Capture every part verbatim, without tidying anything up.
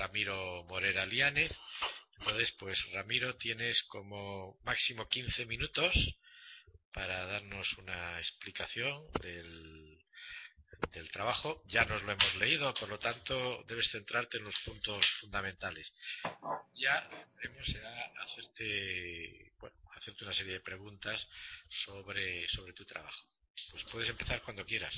Ramiro Morera Liánez. Entonces, pues Ramiro, tienes como máximo quince minutos para darnos una explicación del, del trabajo. Ya nos lo hemos leído, por lo tanto debes centrarte en los puntos fundamentales. Ya haremos será hacerte, bueno, hacerte una serie de preguntas sobre, sobre tu trabajo. Pues puedes empezar cuando quieras.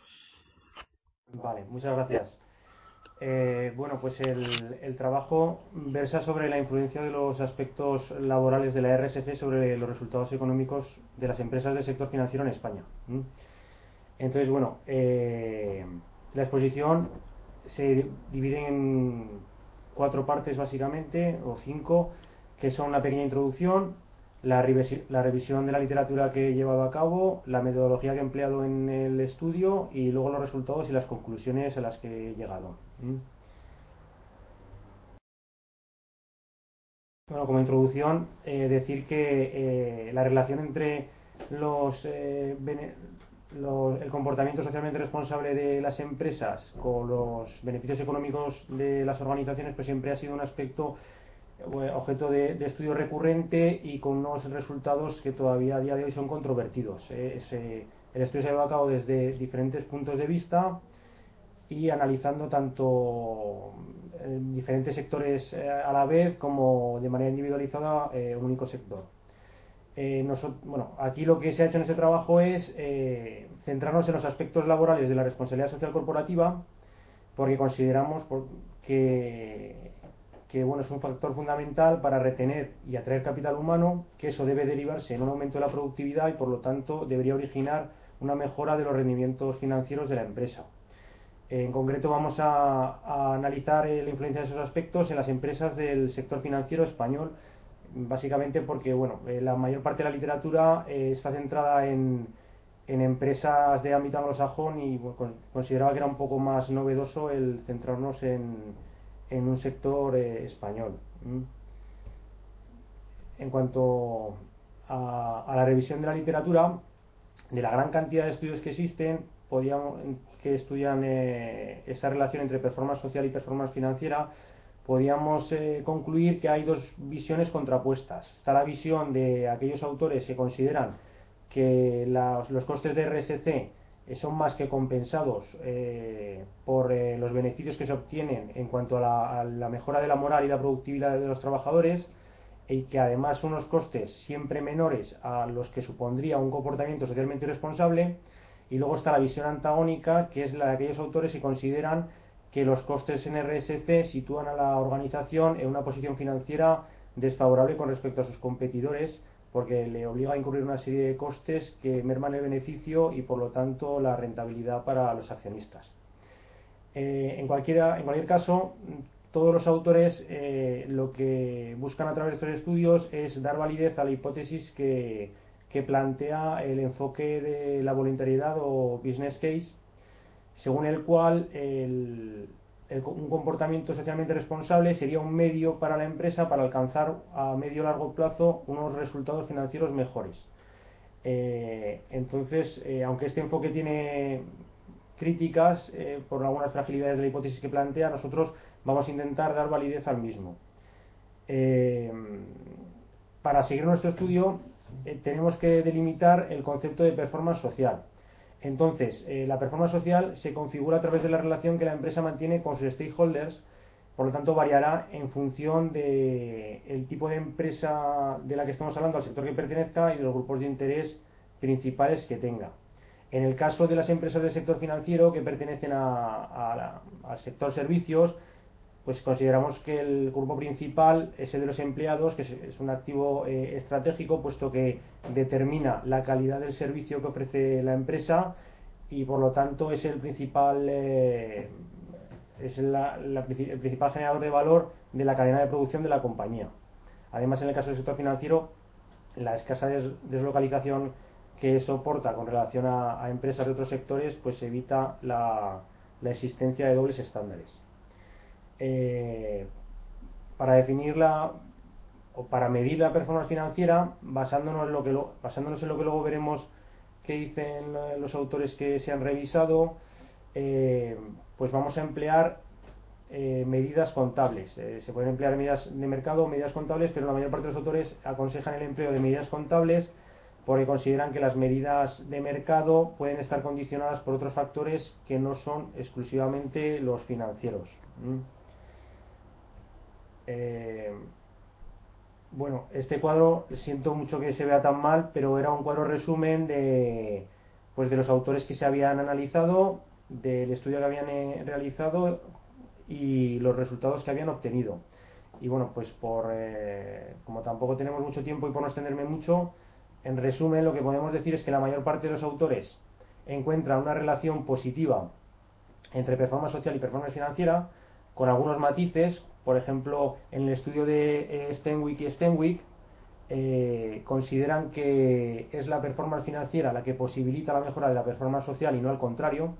Vale, muchas gracias. Eh, bueno, pues el, el trabajo versa sobre la influencia de los aspectos laborales de la R S C sobre los resultados económicos de las empresas del sector financiero en España. ¿Mm? Entonces, bueno, eh, la exposición se divide en cuatro partes básicamente, o cinco, que son la pequeña introducción, la, revisi la revisión de la literatura que he llevado a cabo, la metodología que he empleado en el estudio y luego los resultados y las conclusiones a las que he llegado. ¿Mm? Bueno, como introducción, eh, decir que eh, la relación entre los, eh, los, el comportamiento socialmente responsable de las empresas con los beneficios económicos de las organizaciones pues siempre ha sido un aspecto eh, objeto de, de estudio recurrente y con unos resultados que todavía a día de hoy son controvertidos. Eh, ese, el estudio se ha llevado a cabo desde diferentes puntos de vista y analizando tanto en diferentes sectores eh, a la vez como de manera individualizada eh, un único sector. Eh, nosotros, bueno, aquí lo que se ha hecho en este trabajo es eh, centrarnos en los aspectos laborales de la responsabilidad social corporativa, porque consideramos por, que, que bueno, es un factor fundamental para retener y atraer capital humano, que eso debe derivarse en un aumento de la productividad y por lo tanto debería originar una mejora de los rendimientos financieros de la empresa. En concreto vamos a, a analizar la influencia de esos aspectos en las empresas del sector financiero español, básicamente porque bueno, la mayor parte de la literatura eh, está centrada en, en empresas de ámbito anglosajón y bueno, consideraba que era un poco más novedoso el centrarnos en, en un sector eh, español. ¿Mm? En cuanto a, a la revisión de la literatura, de la gran cantidad de estudios que existen, podíamos, que estudian eh, esa relación entre performance social y performance financiera, podíamos eh, concluir que hay dos visiones contrapuestas. Está la visión de aquellos autores que consideran que las, los costes de R S C eh, son más que compensados eh, por eh, los beneficios que se obtienen en cuanto a la, a la mejora de la moral y la productividad de los trabajadores, y que además son unos costes siempre menores a los que supondría un comportamiento socialmente irresponsable. Y luego está la visión antagónica, que es la de aquellos autores que consideran que los costes en R S C sitúan a la organización en una posición financiera desfavorable con respecto a sus competidores, porque le obliga a incurrir una serie de costes que merman el beneficio y por lo tanto la rentabilidad para los accionistas. Eh, en, cualquiera, en cualquier caso, todos los autores eh, lo que buscan a través de estos estudios es dar validez a la hipótesis que, que plantea el enfoque de la voluntariedad o business case, según el cual el, el, un comportamiento socialmente responsable sería un medio para la empresa para alcanzar a medio o largo plazo unos resultados financieros mejores. Eh, entonces, eh, aunque este enfoque tiene críticas eh, por algunas fragilidades de la hipótesis que plantea, nosotros vamos a intentar dar validez al mismo. Eh, para seguir nuestro estudio eh, tenemos que delimitar el concepto de performance social. Entonces, eh, la performance social se configura a través de la relación que la empresa mantiene con sus stakeholders, por lo tanto variará en función del de tipo de empresa de la que estamos hablando, al sector que pertenezca y de los grupos de interés principales que tenga. En el caso de las empresas del sector financiero que pertenecen a, a la, al sector servicios, pues consideramos que el grupo principal es el de los empleados, que es un activo eh, estratégico, puesto que determina la calidad del servicio que ofrece la empresa y por lo tanto es el principal eh, es la, la, el principal generador de valor de la cadena de producción de la compañía. Además, en el caso del sector financiero, la escasa des deslocalización que soporta con relación a, a empresas de otros sectores, pues evita la, la existencia de dobles estándares. Eh, para definir la o para medir la performance financiera, basándonos en lo que lo, basándonos en lo que luego veremos que dicen los autores que se han revisado, eh, pues vamos a emplear eh, medidas contables. Eh, se pueden emplear medidas de mercado o medidas contables, pero la mayor parte de los autores aconsejan el empleo de medidas contables porque consideran que las medidas de mercado pueden estar condicionadas por otros factores que no son exclusivamente los financieros. ¿Mm? Eh, bueno, este cuadro, siento mucho que se vea tan mal, pero era un cuadro resumen de, pues de los autores que se habían analizado, del estudio que habían eh, realizado y los resultados que habían obtenido. Y bueno, pues por eh, como tampoco tenemos mucho tiempo y por no extenderme mucho, en resumen lo que podemos decir es que la mayor parte de los autores encuentran una relación positiva entre performance social y performance financiera, con algunos matices. Por ejemplo, en el estudio de eh, Stenwick y Stenwick eh, consideran que es la performance financiera la que posibilita la mejora de la performance social y no al contrario.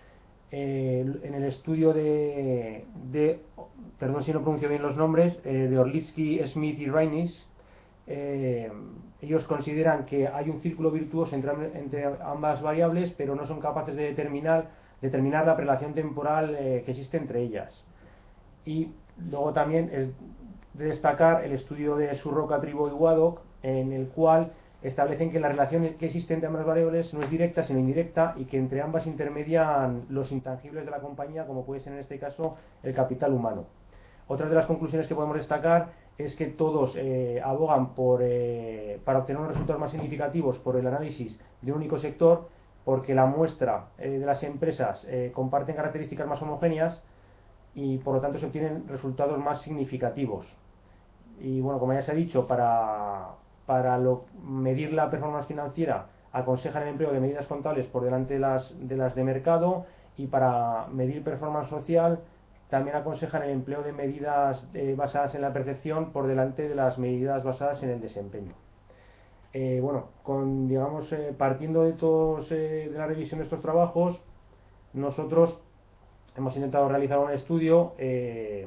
Eh, en el estudio de, de, perdón si no pronuncio bien los nombres, eh, de Orlitsky, Smith y Reinis, eh, ellos consideran que hay un círculo virtuoso entre, entre ambas variables, pero no son capaces de determinar, determinar la relación temporal eh, que existe entre ellas. Y luego también es de destacar el estudio de Surroca, Tribo y Waddock, en el cual establecen que la relación que existe entre ambas variables no es directa sino indirecta y que entre ambas intermedian los intangibles de la compañía, como puede ser en este caso el capital humano. Otras de las conclusiones que podemos destacar es que todos eh, abogan por, eh, para obtener unos resultados más significativos por el análisis de un único sector, porque la muestra eh, de las empresas eh, comparten características más homogéneas y por lo tanto se obtienen resultados más significativos. Y bueno, como ya se ha dicho, para, para lo, medir la performance financiera aconsejan el empleo de medidas contables por delante de las de, las de mercado, y para medir performance social también aconsejan el empleo de medidas eh, basadas en la percepción por delante de las medidas basadas en el desempeño. Eh, bueno, con, digamos, eh, partiendo de, todos, eh, de la revisión de estos trabajos, nosotros hemos intentado realizar un estudio eh,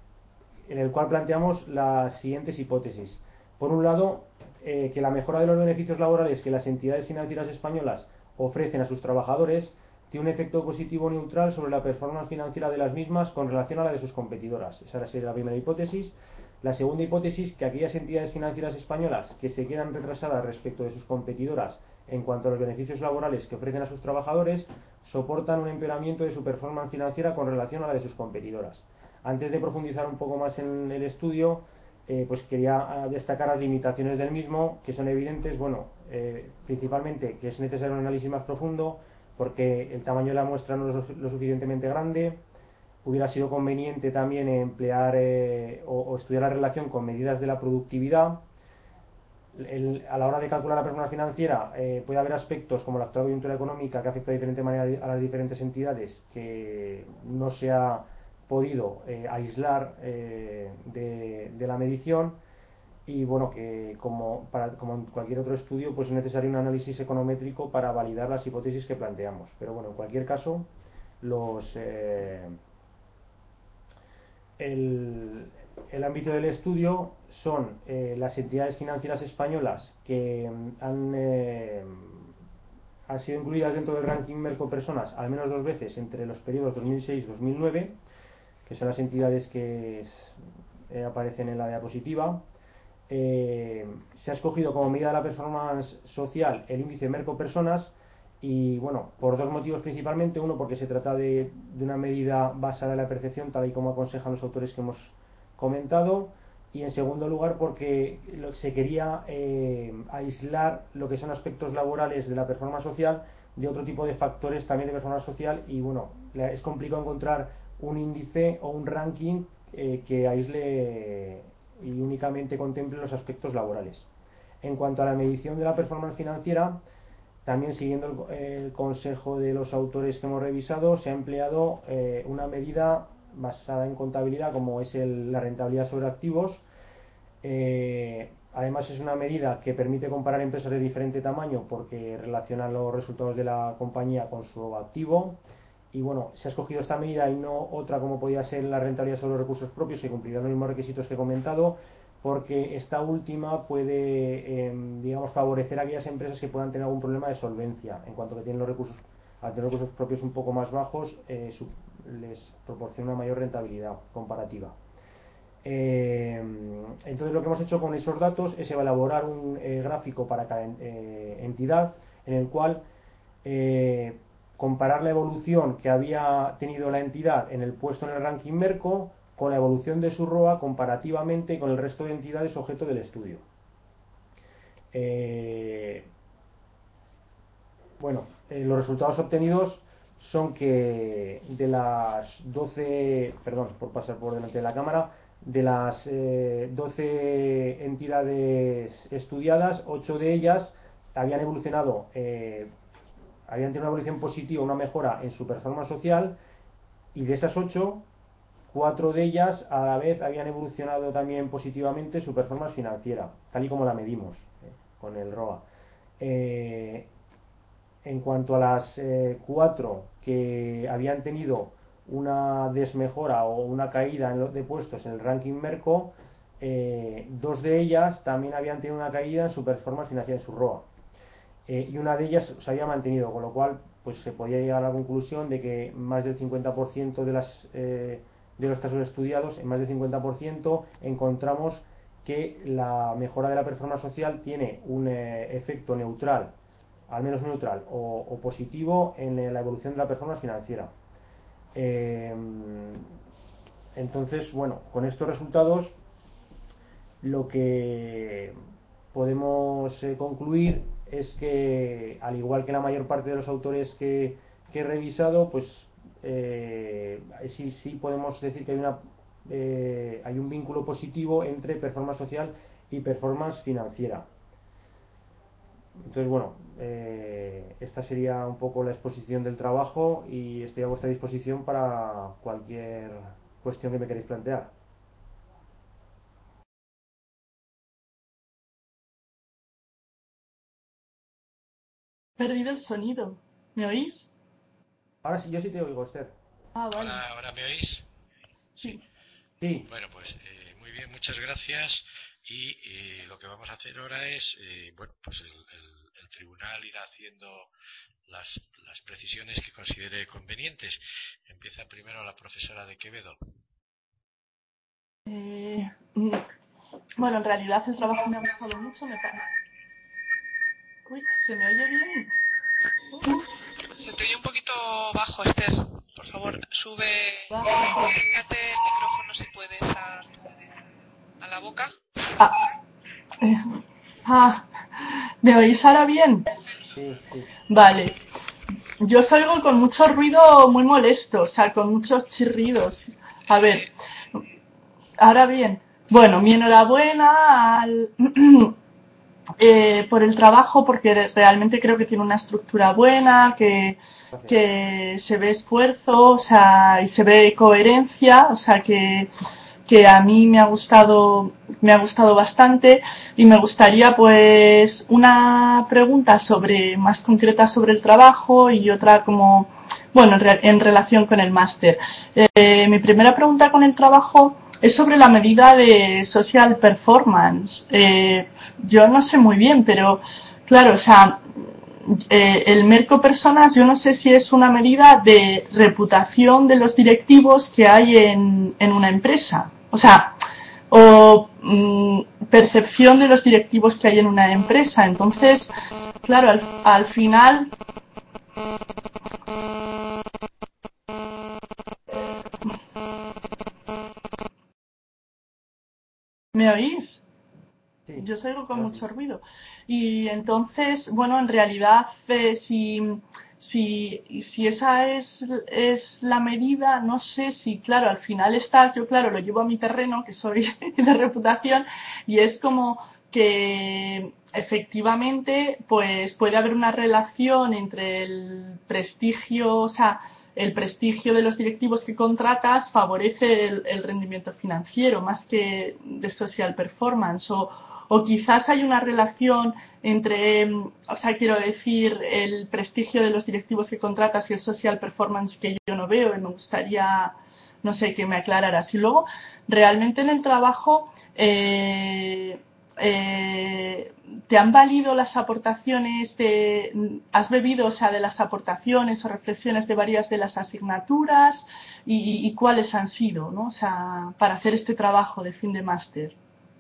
en el cual planteamos las siguientes hipótesis. Por un lado, eh, que la mejora de los beneficios laborales que las entidades financieras españolas ofrecen a sus trabajadores tiene un efecto positivo neutral sobre la performance financiera de las mismas con relación a la de sus competidoras. Esa sería la primera hipótesis. La segunda hipótesis, que aquellas entidades financieras españolas que se quedan retrasadas respecto de sus competidoras en cuanto a los beneficios laborales que ofrecen a sus trabajadores, soportan un empeoramiento de su performance financiera con relación a la de sus competidoras. Antes de profundizar un poco más en el estudio, eh, pues quería destacar las limitaciones del mismo, que son evidentes. Bueno, eh, principalmente que es necesario un análisis más profundo, porque el tamaño de la muestra no es lo suficientemente grande. Hubiera sido conveniente también emplear eh, o, o estudiar la relación con medidas de la productividad. El, a la hora de calcular la performance financiera eh, puede haber aspectos como la actual coyuntura económica que afecta de diferente manera a las diferentes entidades, que no se ha podido eh, aislar eh, de, de la medición. Y bueno, que como, para, como en cualquier otro estudio, pues es necesario un análisis econométrico para validar las hipótesis que planteamos. Pero bueno, en cualquier caso, los eh, el, el ámbito del estudio son eh, las entidades financieras españolas que han, eh, han sido incluidas dentro del ranking Merco Personas al menos dos veces entre los periodos dos mil seis y dos mil nueve, que son las entidades que eh, aparecen en la diapositiva. Eh, se ha escogido como medida de la performance social el índice Merco Personas, y bueno, por dos motivos principalmente. Uno, porque se trata de, de una medida basada en la percepción, tal y como aconsejan los autores que hemos comentado, y en segundo lugar porque se quería eh, aislar lo que son aspectos laborales de la performance social de otro tipo de factores también de performance social, y bueno, es complicado encontrar un índice o un ranking eh, que aísle y únicamente contemple los aspectos laborales. En cuanto a la medición de la performance financiera, también siguiendo el, el consejo de los autores que hemos revisado, se ha empleado eh, una medida basada en contabilidad como es el, la rentabilidad sobre activos. Eh, además es una medida que permite comparar empresas de diferente tamaño porque relaciona los resultados de la compañía con su activo. Y bueno, se ha escogido esta medida y no otra como podía ser la rentabilidad sobre los recursos propios, que cumplirá los mismos requisitos que he comentado, porque esta última puede eh, digamos favorecer a aquellas empresas que puedan tener algún problema de solvencia en cuanto que tienen los recursos al tener costos propios un poco más bajos, eh, su, les proporciona una mayor rentabilidad comparativa. Eh, entonces lo que hemos hecho con esos datos es elaborar un eh, gráfico para cada eh, entidad en el cual eh, comparar la evolución que había tenido la entidad en el puesto en el ranking Merco con la evolución de su R O A comparativamente con el resto de entidades objeto del estudio. Eh, bueno, eh, los resultados obtenidos son que de las doce, perdón por pasar por delante de la cámara, de las eh, doce entidades estudiadas, ocho de ellas habían evolucionado, eh, habían tenido una evolución positiva, una mejora en su performance social, y de esas ocho, cuatro de ellas a la vez habían evolucionado también positivamente su performance financiera, tal y como la medimos eh, con el R O A. Eh, en cuanto a las eh, cuatro que habían tenido una desmejora o una caída en los de puestos en el ranking Merco, eh, dos de ellas también habían tenido una caída en su performance financiera, en su R O A, eh, y una de ellas se había mantenido, con lo cual pues se podía llegar a la conclusión de que más del cincuenta por ciento de, las, eh, de los casos estudiados, en más del cincuenta por ciento encontramos que la mejora de la performance social tiene un eh, efecto neutral, al menos neutral o, o positivo en la evolución de la performance financiera. Eh, entonces, bueno, con estos resultados lo que podemos eh, concluir es que, al igual que la mayor parte de los autores que, que he revisado, pues eh, sí, sí podemos decir que hay, una, eh, hay un vínculo positivo entre performance social y performance financiera. Entonces, bueno, eh, esta sería un poco la exposición del trabajo y estoy a vuestra disposición para cualquier cuestión que me queréis plantear. He perdido el sonido. ¿Me oís? Ahora sí, yo sí te oigo, Esther. Ah, vale. Hola, ¿ahora me oís? Sí. Sí. Bueno, pues eh, muy bien, muchas gracias. Y eh, lo que vamos a hacer ahora es, eh, bueno, pues el, el, el tribunal irá haciendo las, las precisiones que considere convenientes. Empieza primero la profesora de Quevedo. Eh, mm, bueno, en realidad el trabajo me ha gustado mucho, me parece. Uy, ¿se me oye bien? Uh, Se te oye un poquito bajo, Esther. Por favor, sube, bajo. acércate el micrófono si puedes a, a la boca. Ah, eh, ah, ¿me oís ahora bien? Sí, sí. Vale. Yo salgo con mucho ruido muy molesto, o sea, con muchos chirridos. A ver, ahora bien. Bueno, mi enhorabuena al... Eh, por el trabajo, porque realmente creo que tiene una estructura buena, que, que se ve esfuerzo, o sea, y se ve coherencia, o sea, que, que a mí me ha gustado, me ha gustado bastante, y me gustaría pues una pregunta sobre, más concreta sobre el trabajo y otra como, bueno, en, re, en relación con el máster. Eh, mi primera pregunta con el trabajo es sobre la medida de social performance. Eh, yo no sé muy bien, pero claro, o sea, eh, el Merco Personas, yo no sé si es una medida de reputación de los directivos que hay en, en una empresa. O sea, o mmm, percepción de los directivos que hay en una empresa. Entonces, claro, al, al final... ¿Me oís? Sí. Yo salgo con Ahora mucho sí. ruido. Y entonces, bueno, en realidad, eh, si, si, si esa es, es la medida, no sé si, claro, al final estás, yo claro, lo llevo a mi terreno, que soy de reputación, y es como que efectivamente, pues puede haber una relación entre el prestigio, o sea, el prestigio de los directivos que contratas favorece el, el rendimiento financiero más que de social performance, o, o quizás hay una relación entre, o sea, quiero decir, el prestigio de los directivos que contratas y el social performance que yo no veo, y me gustaría, no sé, que me aclararas. Y luego, realmente en el trabajo, eh, eh, ¿te han valido las aportaciones de, has bebido, o sea, de las aportaciones o reflexiones de varias de las asignaturas y, y cuáles han sido, ¿no? O sea, para hacer este trabajo de fin de máster?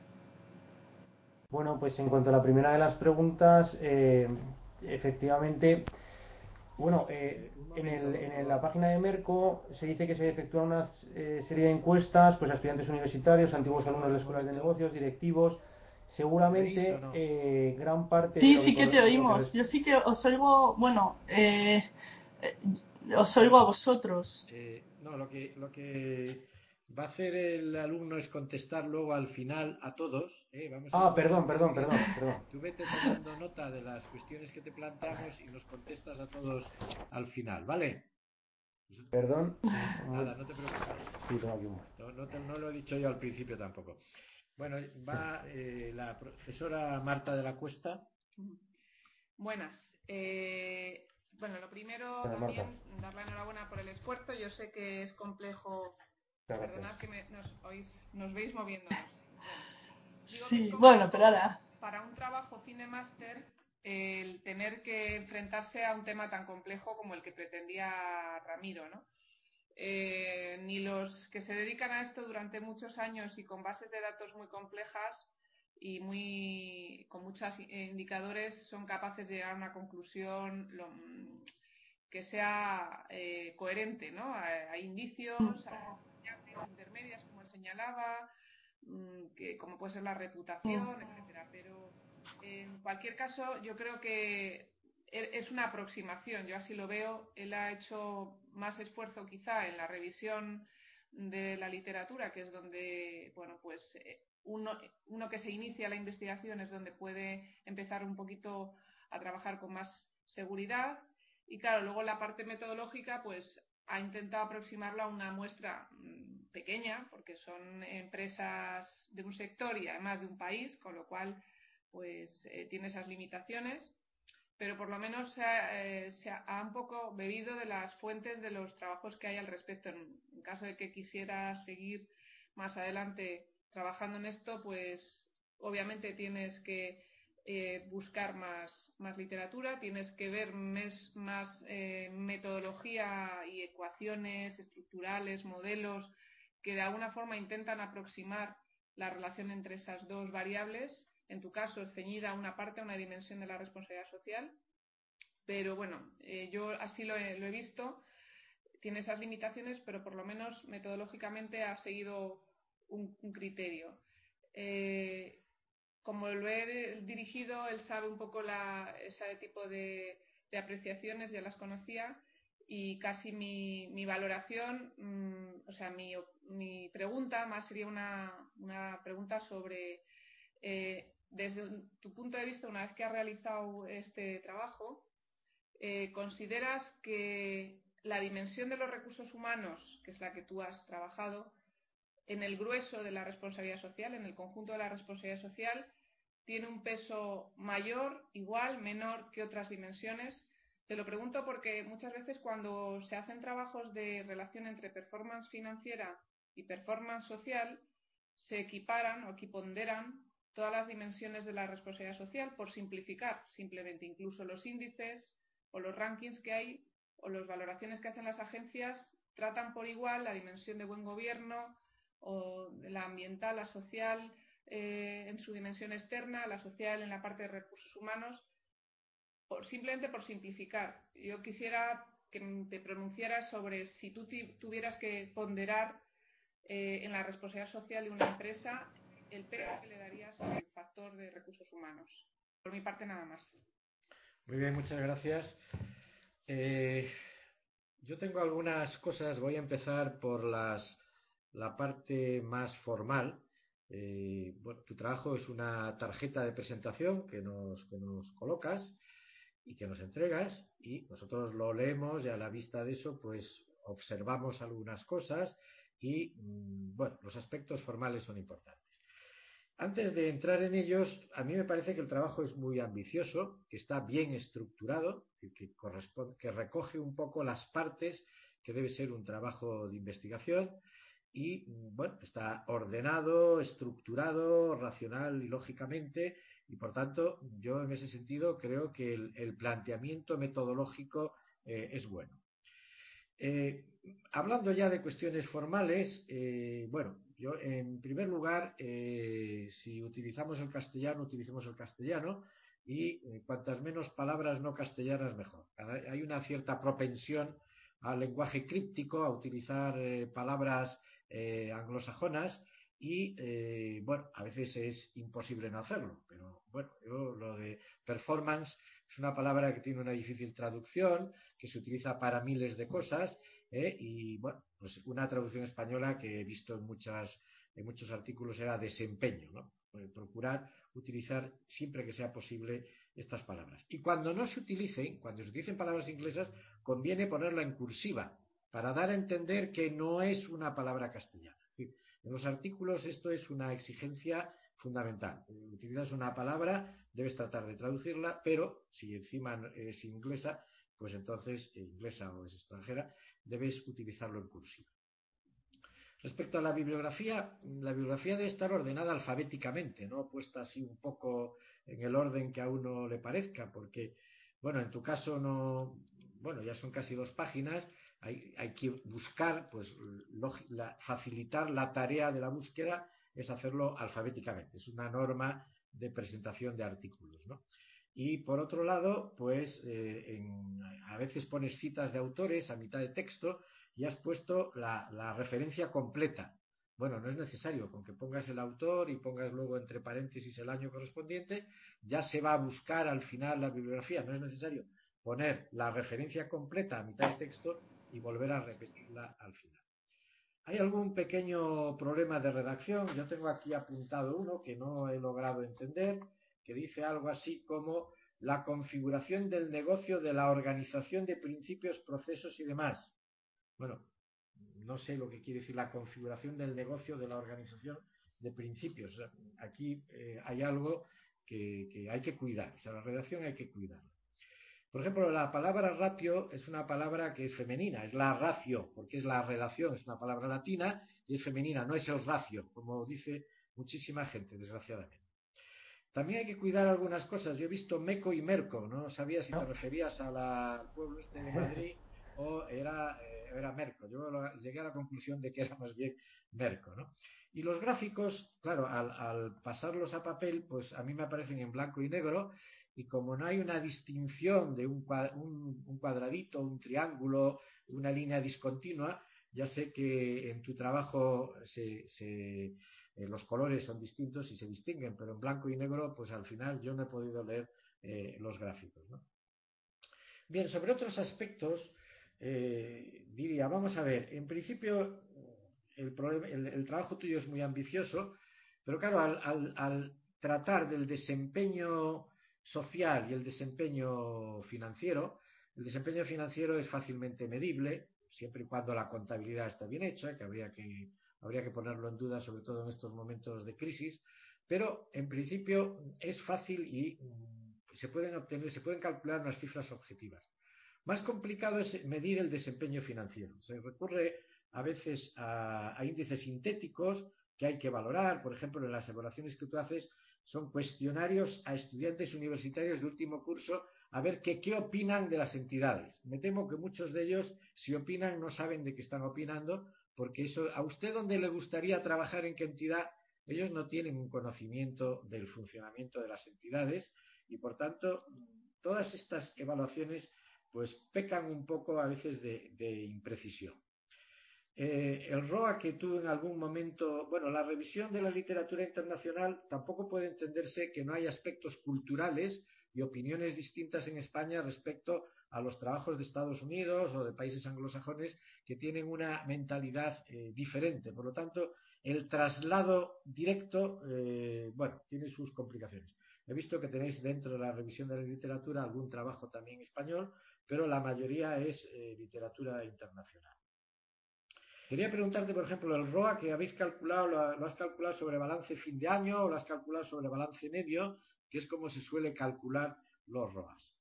Bueno, pues en cuanto a la primera de las preguntas, eh, efectivamente, bueno, eh, en, el, en la página de Merco se dice que se efectúa una eh, serie de encuestas pues, a estudiantes universitarios, antiguos alumnos de escuelas de negocios, directivos. Seguramente eh, gran parte de Sí, lo que, sí que te lo que oímos. Yo sí que os oigo, bueno, eh, eh, os oigo a vosotros. Eh, no, lo que, lo que va a hacer el alumno es contestar luego al final a todos. ¿eh? Vamos a ir Ah, por perdón, ese perdón, procedimiento. perdón, perdón. Tú vete tomando nota de las cuestiones que te planteamos y nos contestas a todos al final, ¿vale? Perdón. Nada, no te preocupes. Sí, tengo aquí un... No, no, te, no lo he dicho yo al principio tampoco. Bueno, va eh, la profesora Marta de la Cuesta. Buenas. Eh, bueno, lo primero Bueno, también Marta. dar la enhorabuena por el esfuerzo. Yo sé que es complejo. Muchas Perdonad gracias. que me- nos, oís- nos veis moviéndonos. Bueno, digo que es Sí, bueno, pero complejo ahora. para un trabajo fin de máster el tener que enfrentarse a un tema tan complejo como el que pretendía Ramiro, ¿no? Eh, ni los que se dedican a esto durante muchos años y con bases de datos muy complejas y muy con muchos indicadores son capaces de llegar a una conclusión lo, que sea eh, coherente, ¿no? Hay indicios, hay intermedias, como él señalaba, que, como puede ser la reputación, etcétera. Pero en cualquier caso, yo creo que es una aproximación, yo así lo veo. Él ha hecho más esfuerzo quizá en la revisión de la literatura, que es donde, bueno, pues uno, uno que se inicia la investigación es donde puede empezar un poquito a trabajar con más seguridad. Y claro, luego la parte metodológica, pues ha intentado aproximarla a una muestra pequeña, porque son empresas de un sector y además de un país, con lo cual pues eh, tiene esas limitaciones, pero por lo menos se ha, eh, se ha un poco bebido de las fuentes de los trabajos que hay al respecto. En, en caso de que quisiera seguir más adelante trabajando en esto, pues obviamente tienes que eh, buscar más, más literatura, tienes que ver mes, más eh, metodología y ecuaciones estructurales, modelos que de alguna forma intentan aproximar la relación entre esas dos variables. En tu caso, ceñida a una parte, a una dimensión de la responsabilidad social. Pero bueno, eh, yo así lo he, lo he visto. Tiene esas limitaciones, pero por lo menos metodológicamente ha seguido un, un criterio. Eh, como lo he dirigido, él sabe un poco la, ese tipo de, de apreciaciones, ya las conocía, y casi mi, mi valoración, mmm, o sea, mi, mi pregunta más sería una, una pregunta sobre, eh, desde tu punto de vista, una vez que has realizado este trabajo, eh, ¿consideras que la dimensión de los recursos humanos, que es la que tú has trabajado, en el grueso de la responsabilidad social, en el conjunto de la responsabilidad social, tiene un peso mayor, igual, menor que otras dimensiones? Te lo pregunto porque muchas veces cuando se hacen trabajos de relación entre performance financiera y performance social, se equiparan o equiponderan todas las dimensiones de la responsabilidad social, por simplificar simplemente. Incluso los índices o los rankings que hay o las valoraciones que hacen las agencias tratan por igual la dimensión de buen gobierno o la ambiental, la social, eh, en su dimensión externa, la social en la parte de recursos humanos, por, simplemente por simplificar. Yo quisiera que te pronunciaras sobre si tú tuvieras que ponderar eh, en la responsabilidad social de una empresa el peso que le darías al factor de recursos humanos. Por mi parte, nada más. Muy bien, muchas gracias. Eh, yo tengo algunas cosas, voy a empezar por las, la parte más formal. Eh, bueno, tu trabajo es una tarjeta de presentación que nos, que nos colocas y que nos entregas, y nosotros lo leemos y a la vista de eso pues observamos algunas cosas y bueno, los aspectos formales son importantes. Antes de entrar en ellos, a mí me parece que el trabajo es muy ambicioso, que está bien estructurado, que, corresponde, que recoge un poco las partes que debe ser un trabajo de investigación, y, bueno, está ordenado, estructurado, racional y lógicamente, y por tanto, yo en ese sentido creo que el, el planteamiento metodológico eh, es bueno. Eh, hablando ya de cuestiones formales, eh, bueno, yo en primer lugar, eh, si utilizamos el castellano, utilicemos el castellano y eh, cuantas menos palabras no castellanas mejor. Hay una cierta propensión al lenguaje críptico, a utilizar eh, palabras eh, anglosajonas y, eh, bueno, a veces es imposible no hacerlo, pero bueno, yo lo de performance es una palabra que tiene una difícil traducción, que se utiliza para miles de cosas, ¿eh? Y bueno, pues una traducción española que he visto en, muchas, en muchos artículos era desempeño, ¿no? Procurar utilizar siempre que sea posible estas palabras. Y cuando no se utilicen, cuando se utilicen palabras inglesas, conviene ponerla en cursiva para dar a entender que no es una palabra castellana. Es decir, en los artículos esto es una exigencia fundamental. Utilizas una palabra, debes tratar de traducirla, pero si encima es inglesa, pues entonces, inglesa o es extranjera, debes utilizarlo en cursiva. Respecto a la bibliografía, la bibliografía debe estar ordenada alfabéticamente, no puesta así un poco en el orden que a uno le parezca, porque, bueno, en tu caso no, bueno, ya son casi dos páginas, hay, hay que buscar, pues, la, facilitar la tarea de la búsqueda es hacerlo alfabéticamente, es una norma de presentación de artículos, ¿no? Y por otro lado, pues eh, en, a veces pones citas de autores a mitad de texto y has puesto la, la referencia completa. Bueno, no es necesario, con que pongas el autor y pongas luego entre paréntesis el año correspondiente, ya se va a buscar al final la bibliografía. No es necesario poner la referencia completa a mitad de texto y volver a repetirla al final. Hay algún pequeño problema de redacción. Yo tengo aquí apuntado uno que no he logrado entender, que dice algo así como la configuración del negocio de la organización de principios, procesos y demás. Bueno, no sé lo que quiere decir la configuración del negocio de la organización de principios. O sea, aquí eh, hay algo que, que hay que cuidar. O sea, la redacción hay que cuidar. Por ejemplo, la palabra ratio es una palabra que es femenina, es la ratio, porque es la relación, es una palabra latina y es femenina, no es el ratio, como dice muchísima gente, desgraciadamente. También hay que cuidar algunas cosas. Yo he visto Meco y Merco, no sabía si te referías a la, al pueblo este de Madrid o era, eh, era Merco. Yo lo, llegué a la conclusión de que era más bien Merco, ¿no? Y los gráficos, claro, al, al pasarlos a papel, pues a mí me aparecen en blanco y negro, y como no hay una distinción de un, un, un cuadradito, un triángulo, una línea discontinua, ya sé que en tu trabajo se, se, eh, los colores son distintos y se distinguen, pero en blanco y negro, pues al final yo no he podido leer eh, los gráficos, ¿no? Bien, sobre otros aspectos, eh, diría, vamos a ver, en principio el, problema, el, el trabajo tuyo es muy ambicioso, pero claro, al, al, al tratar del desempeño social y el desempeño financiero, el desempeño financiero es fácilmente medible, siempre y cuando la contabilidad está bien hecha, que habría que, habría que ponerlo en duda, sobre todo en estos momentos de crisis, pero en principio es fácil y se pueden obtener, se pueden calcular unas cifras objetivas. Más complicado es medir el desempeño financiero. Se recurre a veces a, a índices sintéticos que hay que valorar. Por ejemplo, en las evaluaciones que tú haces son cuestionarios a estudiantes universitarios de último curso a ver qué, qué opinan de las entidades. Me temo que muchos de ellos, si opinan, no saben de qué están opinando, porque eso, a usted donde le gustaría trabajar, en qué entidad, ellos no tienen un conocimiento del funcionamiento de las entidades y, por tanto, todas estas evaluaciones pues pecan un poco a veces de, de imprecisión. Eh, el R O A que tú en algún momento, bueno, la revisión de la literatura internacional tampoco puede entenderse que no hay aspectos culturales y opiniones distintas en España respecto a los trabajos de Estados Unidos o de países anglosajones que tienen una mentalidad eh, diferente. Por lo tanto, el traslado directo, eh, bueno, tiene sus complicaciones. He visto que tenéis dentro de la revisión de la literatura algún trabajo también español, pero la mayoría es eh, literatura internacional. Quería preguntarte, por ejemplo, el R O A que habéis calculado, lo, lo has calculado sobre balance fin de año o lo has calculado sobre balance medio, que es como se suele calcular los R O As.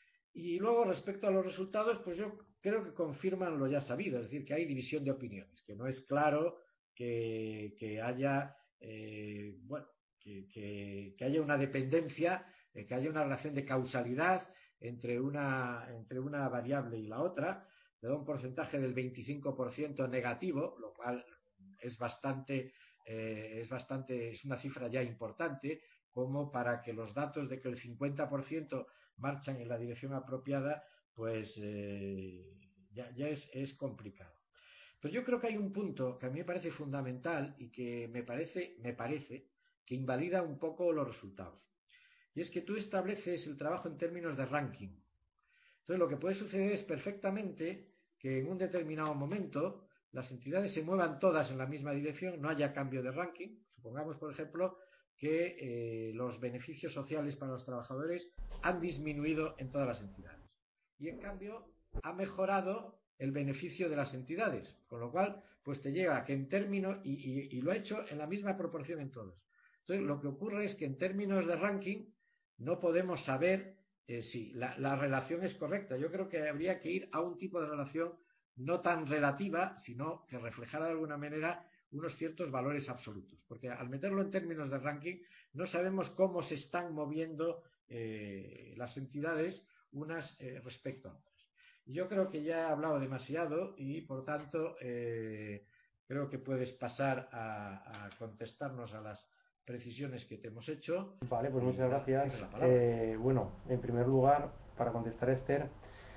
Y luego, respecto a los resultados, pues yo creo que confirman lo ya sabido, es decir, que hay división de opiniones, que no es claro que, que haya, eh, bueno, que, que, que haya una dependencia, eh, que haya una relación de causalidad entre una, entre una variable y la otra. Te da un porcentaje del veinticinco por ciento negativo, lo cual es bastante, eh, es bastante, es una cifra ya importante, como para que los datos de que el cincuenta por ciento marchan en la dirección apropiada, pues eh, ya, ya es, es complicado. Pero yo creo que hay un punto que a mí me parece fundamental y que me parece, me parece que invalida un poco los resultados. Y es que tú estableces el trabajo en términos de ranking. Entonces lo que puede suceder es perfectamente que en un determinado momento las entidades se muevan todas en la misma dirección, no haya cambio de ranking. Supongamos, por ejemplo, que eh, los beneficios sociales para los trabajadores han disminuido en todas las entidades. Y en cambio ha mejorado el beneficio de las entidades, con lo cual pues te lleva a que en términos, y, y, y lo ha hecho en la misma proporción en todos. Entonces lo que ocurre es que en términos de ranking no podemos saber eh, si la, la relación es correcta. Yo creo que habría que ir a un tipo de relación no tan relativa, sino que reflejara de alguna manera unos ciertos valores absolutos, porque al meterlo en términos de ranking no sabemos cómo se están moviendo eh, las entidades unas eh, respecto a otras. Yo creo que ya he hablado demasiado y por tanto eh, creo que puedes pasar a, a contestarnos a las precisiones que te hemos hecho. Vale, pues y, muchas nada, gracias. la palabra. Eh, bueno, en primer lugar, para contestar a Esther,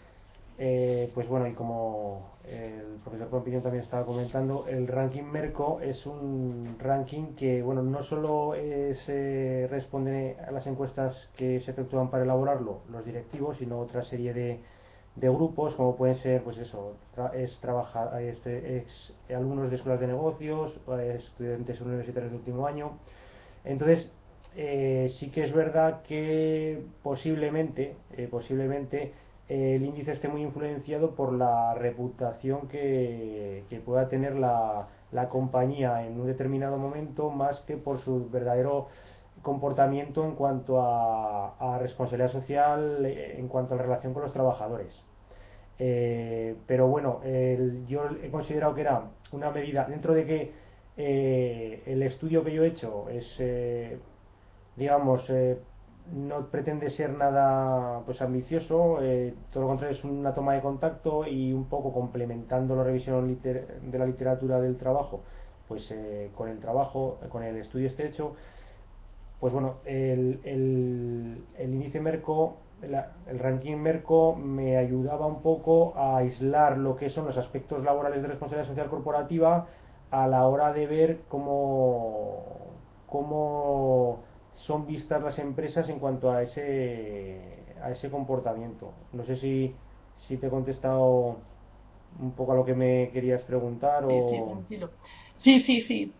Eh, pues bueno, y como el profesor Pompiñón también estaba comentando, el ranking Merco es un ranking que, bueno, no solo es, eh, responde a las encuestas que se efectúan para elaborarlo los directivos, sino otra serie de, de grupos, como pueden ser, pues eso, tra es trabajar, este, ex alumnos de escuelas de negocios, estudiantes universitarios de último año. Entonces, eh, sí que es verdad que posiblemente, eh, posiblemente eh, el índice esté muy influenciado por la reputación que, que pueda tener la, la compañía en un determinado momento, más que por su verdadero comportamiento en cuanto a, a responsabilidad social, eh, en cuanto a la relación con los trabajadores. Eh, pero bueno, el, yo he considerado que era una medida, dentro de que eh, el estudio que yo he hecho es, eh, digamos, eh, no pretende ser nada pues ambicioso, eh, todo lo contrario, es una toma de contacto y un poco complementando la revisión liter de la literatura del trabajo, pues eh, con el trabajo, con el estudio este hecho, pues bueno, el, el, el índice Merco, la, el ranking Merco me ayudaba un poco a aislar lo que son los aspectos laborales de responsabilidad social corporativa a la hora de ver cómo, cómo son vistas las empresas en cuanto a ese, a ese comportamiento. No sé si, si te he contestado un poco a lo que me querías preguntar Sí, sí, o... tranquilo. Sí, sí, sí.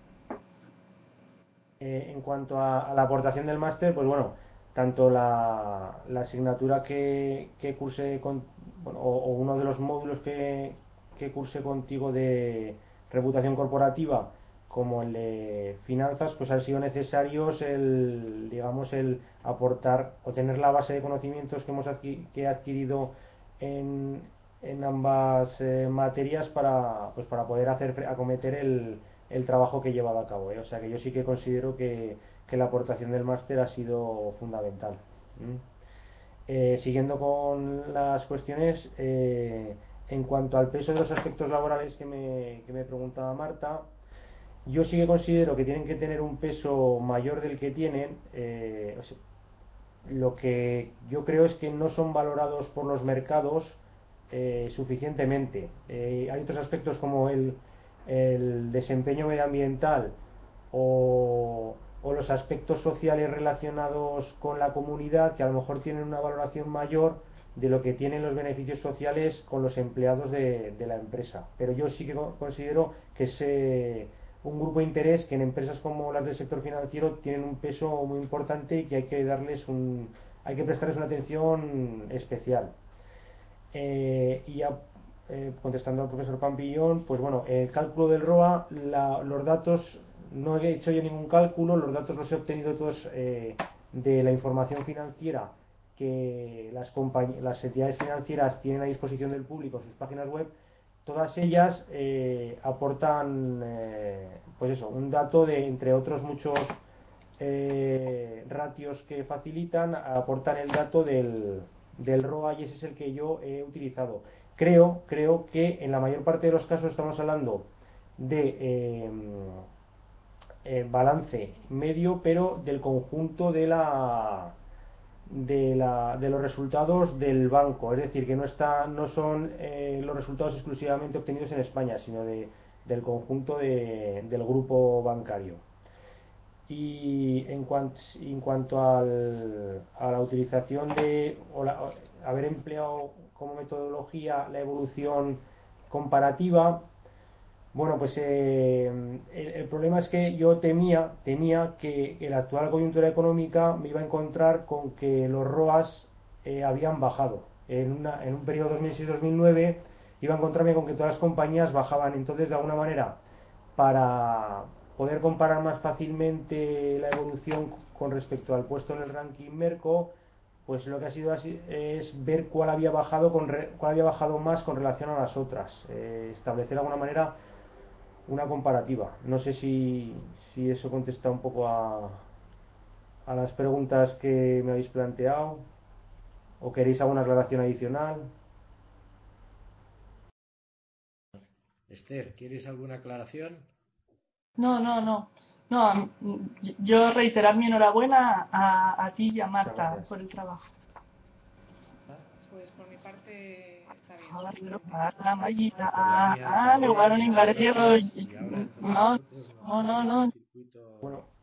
Eh, en cuanto a, a la aportación del máster, pues bueno, tanto la, la asignatura que, que curse con, bueno, o, o uno de los módulos que, que curse contigo de reputación corporativa como el de finanzas, pues han sido necesarios el, digamos, el aportar o tener la base de conocimientos que hemos adqui que he adquirido en, en ambas eh, materias para, pues para poder hacer acometer el, el trabajo que he llevado a cabo, ¿eh? O sea que yo sí que considero que, que la aportación del máster ha sido fundamental. ¿Mm? Eh, siguiendo con las cuestiones, eh, en cuanto al peso de los aspectos laborales que me, que me preguntaba Marta, yo sí que considero que tienen que tener un peso mayor del que tienen. Eh, o sea, lo que yo creo es que no son valorados por los mercados eh, suficientemente. Eh, hay otros aspectos como el, el desempeño medioambiental o, o los aspectos sociales relacionados con la comunidad que a lo mejor tienen una valoración mayor de lo que tienen los beneficios sociales con los empleados de, de la empresa. Pero yo sí que considero que es eh, un grupo de interés que en empresas como las del sector financiero tienen un peso muy importante y que hay que darles un, hay que prestarles una atención especial. Eh, y ya eh, contestando al profesor Pampillón, pues bueno, el cálculo del R O A, la, los datos, no he hecho yo ningún cálculo, los datos los he obtenido todos eh, de la información financiera que las, las entidades financieras tienen a disposición del público en sus páginas web, todas ellas eh, aportan eh, pues eso, un dato de, entre otros muchos eh, ratios que facilitan, aportan el dato del, del R O A, y ese es el que yo he utilizado. Creo, creo que en la mayor parte de los casos estamos hablando de eh, eh, balance medio, pero del conjunto de la de, la, de los resultados del banco, es decir, que no está, no son eh, los resultados exclusivamente obtenidos en España, sino de, del conjunto de, del grupo bancario. Y en, cuanto, en cuanto al, a la utilización de o la, o haber empleado como metodología la evolución comparativa, bueno, pues eh, el, el problema es que yo temía, temía que en la actual coyuntura económica me iba a encontrar con que los R O As eh, habían bajado. En, una, en un periodo dos mil seis dos mil nueve iba a encontrarme con que todas las compañías bajaban. Entonces, de alguna manera, para poder comparar más fácilmente la evolución con respecto al puesto en el ranking Merco, pues lo que ha sido así es ver cuál había bajado con re, cuál había bajado más con relación a las otras, eh, establecer de alguna manera una comparativa. No sé si, si eso contesta un poco a, a las preguntas que me habéis planteado, o queréis alguna aclaración adicional. Esther, ¿quieres alguna aclaración? No, no, no. No, yo reiterar mi enhorabuena a, a ti y a Marta por el trabajo. Pues por mi parte está bien. Ahora quiero Excelente. pagar la mallita. Por la Ah, mía ah, también, lugar en muchas gracias. Inglaterra. Y ahora entonces No, nosotros nos no, no, vamos no. al circuito. Bueno,